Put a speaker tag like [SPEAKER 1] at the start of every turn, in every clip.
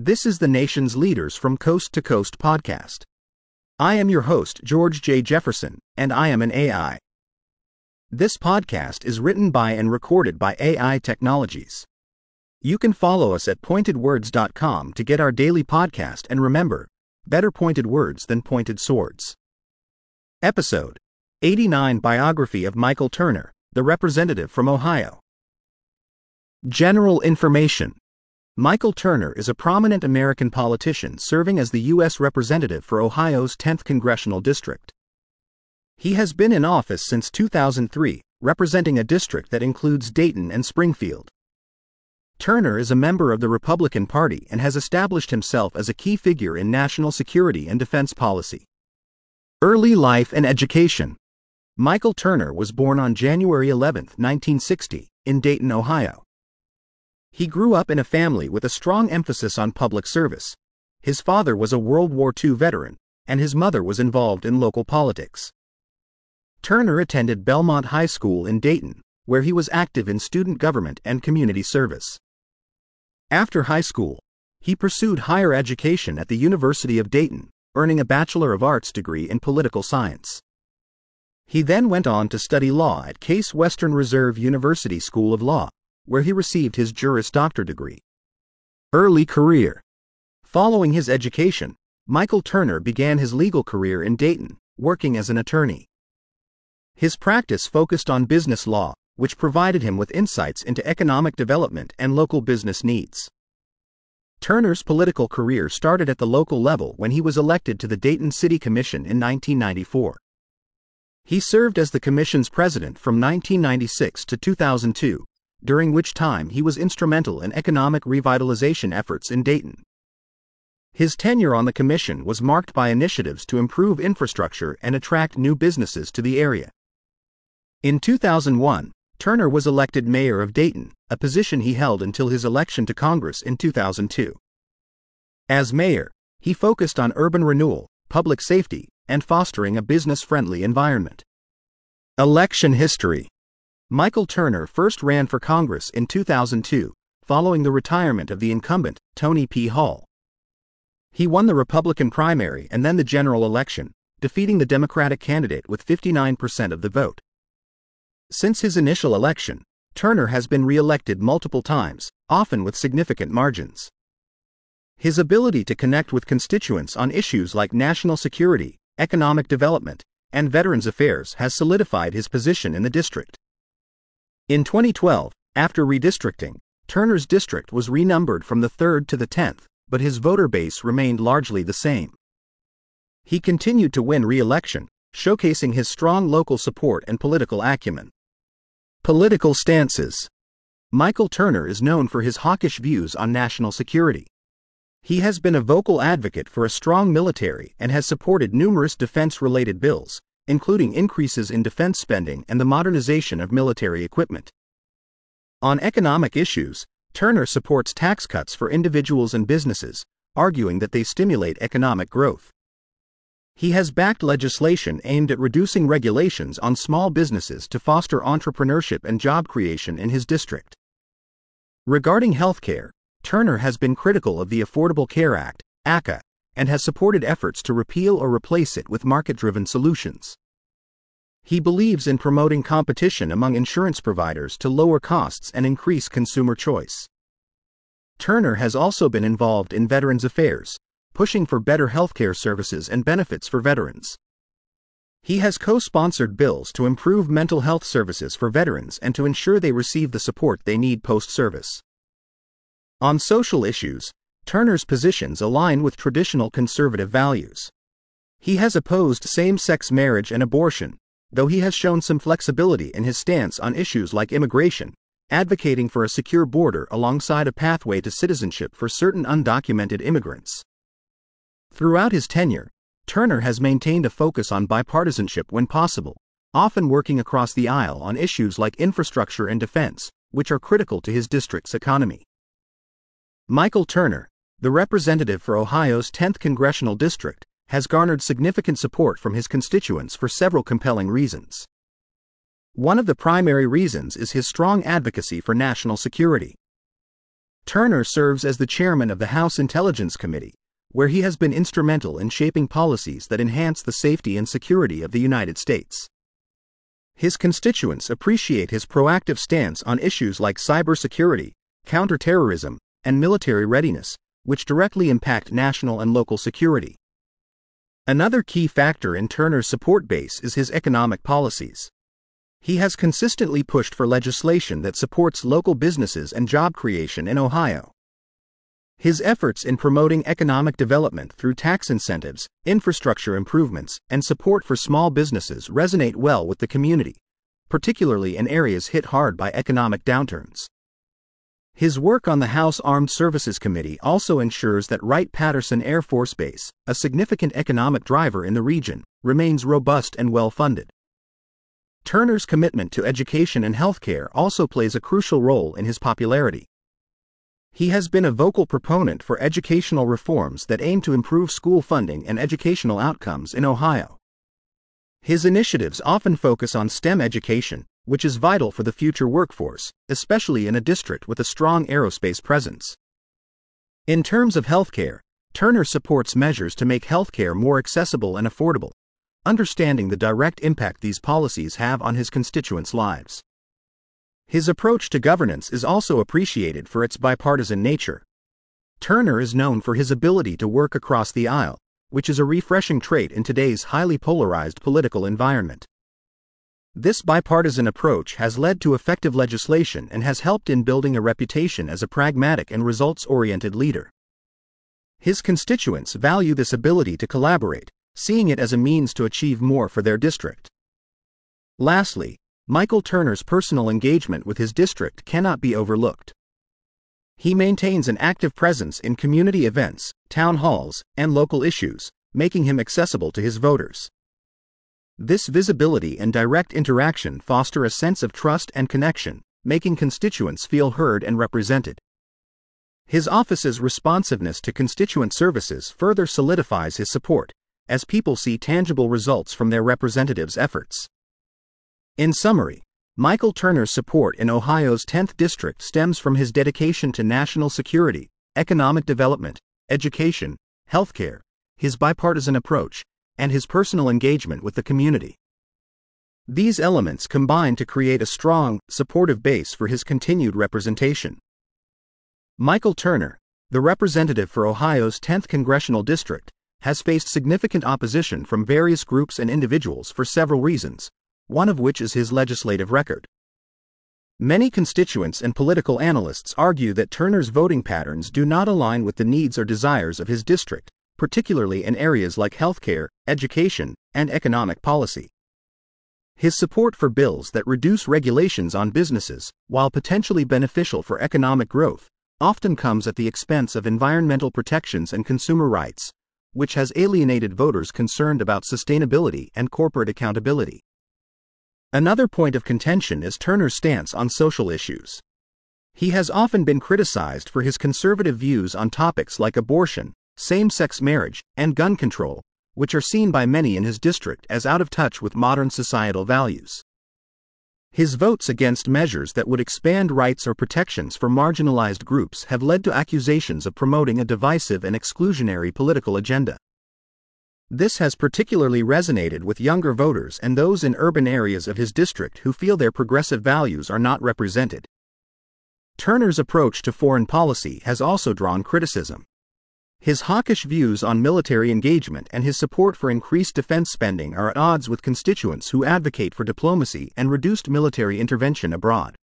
[SPEAKER 1] This is the nation's Leaders from Coast to Coast podcast. I am your host, George J. Jefferson, and I am an AI. This podcast is written by and recorded by AI Technologies. You can follow us at pointedwords.com to get our daily podcast, and remember, better pointed words than pointed swords. Episode 89, Biography of Michael Turner, the representative from Ohio. General information. Michael Turner is a prominent American politician serving as the U.S. Representative for Ohio's 10th Congressional District. He has been in office since 2003, representing a district that includes Dayton and Springfield. Turner is a member of the Republican Party and has established himself as a key figure in national security and defense policy. Early life and education. Michael Turner was born on January 11, 1960, in Dayton, Ohio. He grew up in a family with a strong emphasis on public service. His father was a World War II veteran, and his mother was involved in local politics. Turner attended Belmont High School in Dayton, where he was active in student government and community service. After high school, he pursued higher education at the University of Dayton, earning a Bachelor of Arts degree in political science. He then went on to study law at Case Western Reserve University School of Law, where he received his Juris Doctor degree. Early career. Following his education, Michael Turner began his legal career in Dayton, working as an attorney. His practice focused on business law, which provided him with insights into economic development and local business needs. Turner's political career started at the local level when he was elected to the Dayton City Commission in 1994. He served as the commission's president from 1996 to 2002, during which time he was instrumental in economic revitalization efforts in Dayton. His tenure on the commission was marked by initiatives to improve infrastructure and attract new businesses to the area. In 2001, Turner was elected mayor of Dayton, a position he held until his election to Congress in 2002. As mayor, he focused on urban renewal, public safety, and fostering a business-friendly environment. Election history. Michael Turner first ran for Congress in 2002, following the retirement of the incumbent, Tony P. Hall. He won the Republican primary and then the general election, defeating the Democratic candidate with 59% of the vote. Since his initial election, Turner has been re-elected multiple times, often with significant margins. His ability to connect with constituents on issues like national security, economic development, and veterans affairs has solidified his position in the district. In 2012, after redistricting, Turner's district was renumbered from the 3rd to the 10th, but his voter base remained largely the same. He continued to win re-election, showcasing his strong local support and political acumen. Political stances. Michael Turner is known for his hawkish views on national security. He has been a vocal advocate for a strong military and has supported numerous defense-related bills, including increases in defense spending and the modernization of military equipment. On economic issues, Turner supports tax cuts for individuals and businesses, arguing that they stimulate economic growth. He has backed legislation aimed at reducing regulations on small businesses to foster entrepreneurship and job creation in his district. Regarding healthcare, Turner has been critical of the Affordable Care Act, ACA, and has supported efforts to repeal or replace it with market-driven solutions. He believes in promoting competition among insurance providers to lower costs and increase consumer choice. Turner has also been involved in veterans affairs, pushing for better healthcare services and benefits for veterans. He has co-sponsored bills to improve mental health services for veterans and to ensure they receive the support they need post-service. On social issues, Turner's positions align with traditional conservative values. He has opposed same-sex marriage and abortion, though he has shown some flexibility in his stance on issues like immigration, advocating for a secure border alongside a pathway to citizenship for certain undocumented immigrants. Throughout his tenure, Turner has maintained a focus on bipartisanship when possible, often working across the aisle on issues like infrastructure and defense, which are critical to his district's economy. Michael Turner, the representative for Ohio's 10th Congressional District, has garnered significant support from his constituents for several compelling reasons. One of the primary reasons is his strong advocacy for national security. Turner serves as the chairman of the House Intelligence Committee, where he has been instrumental in shaping policies that enhance the safety and security of the United States. His constituents appreciate his proactive stance on issues like cybersecurity, counterterrorism, and military readiness, which directly impact national and local security. Another key factor in Turner's support base is his economic policies. He has consistently pushed for legislation that supports local businesses and job creation in Ohio. His efforts in promoting economic development through tax incentives, infrastructure improvements, and support for small businesses resonate well with the community, particularly in areas hit hard by economic downturns. His work on the House Armed Services Committee also ensures that Wright-Patterson Air Force Base, a significant economic driver in the region, remains robust and well-funded. Turner's commitment to education and healthcare also plays a crucial role in his popularity. He has been a vocal proponent for educational reforms that aim to improve school funding and educational outcomes in Ohio. His initiatives often focus on STEM education, which is vital for the future workforce, especially in a district with a strong aerospace presence. In terms of healthcare, Turner supports measures to make healthcare more accessible and affordable, understanding the direct impact these policies have on his constituents' lives. His approach to governance is also appreciated for its bipartisan nature. Turner is known for his ability to work across the aisle, which is a refreshing trait in today's highly polarized political environment. This bipartisan approach has led to effective legislation and has helped in building a reputation as a pragmatic and results-oriented leader. His constituents value this ability to collaborate, seeing it as a means to achieve more for their district. Lastly, Michael Turner's personal engagement with his district cannot be overlooked. He maintains an active presence in community events, town halls, and local issues, making him accessible to his voters. This visibility and direct interaction foster a sense of trust and connection, making constituents feel heard and represented. His office's responsiveness to constituent services further solidifies his support, as people see tangible results from their representatives' efforts. In summary, Michael Turner's support in Ohio's 10th District stems from his dedication to national security, economic development, education, healthcare, his bipartisan approach, and his personal engagement with the community. These elements combine to create a strong, supportive base for his continued representation. Michael Turner, the representative for Ohio's 10th Congressional District, has faced significant opposition from various groups and individuals for several reasons, one of which is his legislative record. Many constituents and political analysts argue that Turner's voting patterns do not align with the needs or desires of his district, particularly in areas like healthcare, education, and economic policy. His support for bills that reduce regulations on businesses, while potentially beneficial for economic growth, often comes at the expense of environmental protections and consumer rights, which has alienated voters concerned about sustainability and corporate accountability. Another point of contention is Turner's stance on social issues. He has often been criticized for his conservative views on topics like abortion, same-sex marriage, and gun control, which are seen by many in his district as out of touch with modern societal values. His votes against measures that would expand rights or protections for marginalized groups have led to accusations of promoting a divisive and exclusionary political agenda. This has particularly resonated with younger voters and those in urban areas of his district who feel their progressive values are not represented. Turner's approach to foreign policy has also drawn criticism. His hawkish views on military engagement and his support for increased defense spending are at odds with constituents who advocate for diplomacy and reduced military intervention abroad.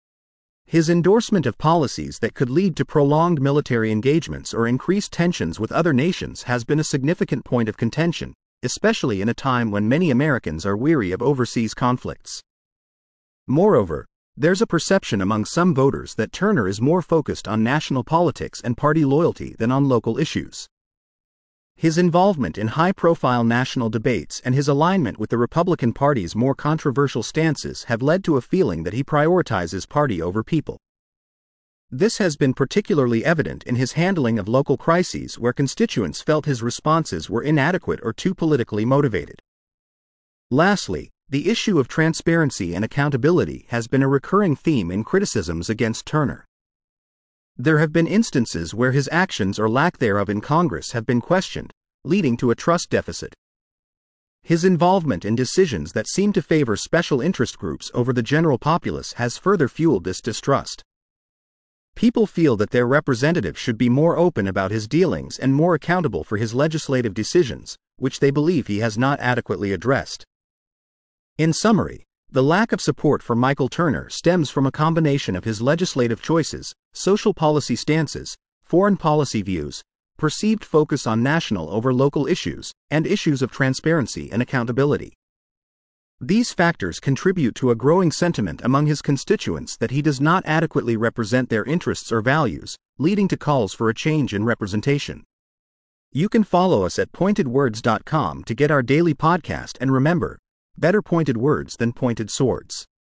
[SPEAKER 1] His endorsement of policies that could lead to prolonged military engagements or increased tensions with other nations has been a significant point of contention, especially in a time when many Americans are weary of overseas conflicts. Moreover, there's a perception among some voters that Turner is more focused on national politics and party loyalty than on local issues. His involvement in high-profile national debates and his alignment with the Republican Party's more controversial stances have led to a feeling that he prioritizes party over people. This has been particularly evident in his handling of local crises where constituents felt his responses were inadequate or too politically motivated. Lastly, the issue of transparency and accountability has been a recurring theme in criticisms against Turner. There have been instances where his actions or lack thereof in Congress have been questioned, leading to a trust deficit. His involvement in decisions that seem to favor special interest groups over the general populace has further fueled this distrust. People feel that their representative should be more open about his dealings and more accountable for his legislative decisions, which they believe he has not adequately addressed. In summary, the lack of support for Michael Turner stems from a combination of his legislative choices, social policy stances, foreign policy views, perceived focus on national over local issues, and issues of transparency and accountability. These factors contribute to a growing sentiment among his constituents that he does not adequately represent their interests or values, leading to calls for a change in representation. You can follow us at pointedwords.com to get our daily podcast, and remember, better pointed words than pointed swords.